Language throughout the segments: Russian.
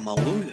малую.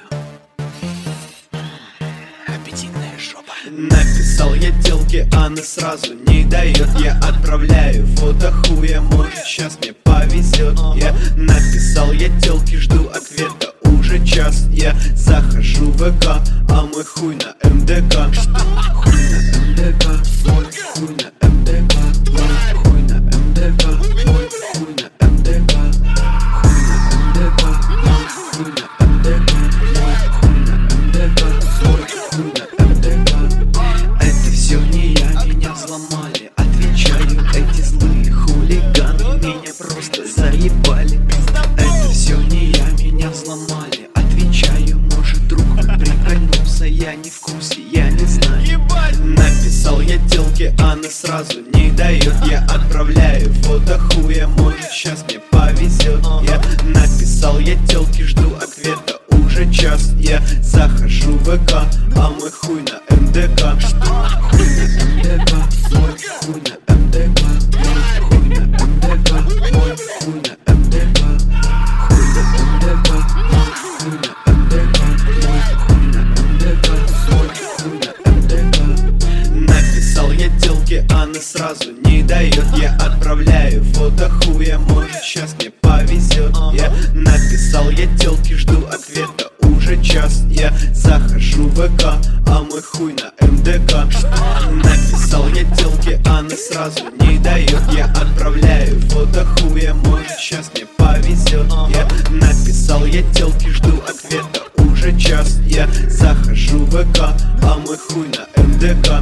Аппетитная жопа. Написал я телке, она сразу не дает. Я отправляю фото хуя, может сейчас мне повезет. Я написал я телке, жду ответа уже час. Я захожу в ВК, а мой хуй на МДК. Хуй на МДК, мой хуй на МДК. Мой хуй на МДК, мой хуй на МДК. Хуй на МДК, мой хуй на МДК. Мой хуй на МДК, мой хуй на МДК. Это все не я, меня взломали. Отвечаю, эти злые хулиганы меня просто заебали. Это все не я, меня взломали. Отвечаю, может друг мой прикольнулся. Я не в курсе, я не знаю. Написал я телке, она сразу не дает. Я отправляю фото хуя, может сейчас мне повезет. Я написал я телке, жду ответа уже час. Я захожу в ВК, а мой хуй на МДК. Хуй на МДК, мой хуй на МДК. Мой хуй на МДК, мой хуй на МДК. Хуй на МДК, мой хуй на МДК. Мой хуй на МДК, мой хуй на МДК. Написал я телке, она сразу не дает. Я отправляю фото хуя, может сейчас мне повезет. Я написал я телке, жду ответа уже час. Я захожу в ВК, а мой хуй на МДК. Написал я телке, она сразу не дает. Я отправляю фото хуя, может сейчас мне повезет. Я написал я телке, жду ответа уже час. Я захожу в ВК, а мой хуй на МДК.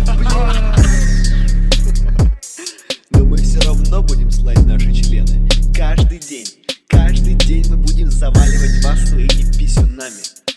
Но мы все равно будем слать наши члены. Каждый день мы будем заваливать вас своими писюнами.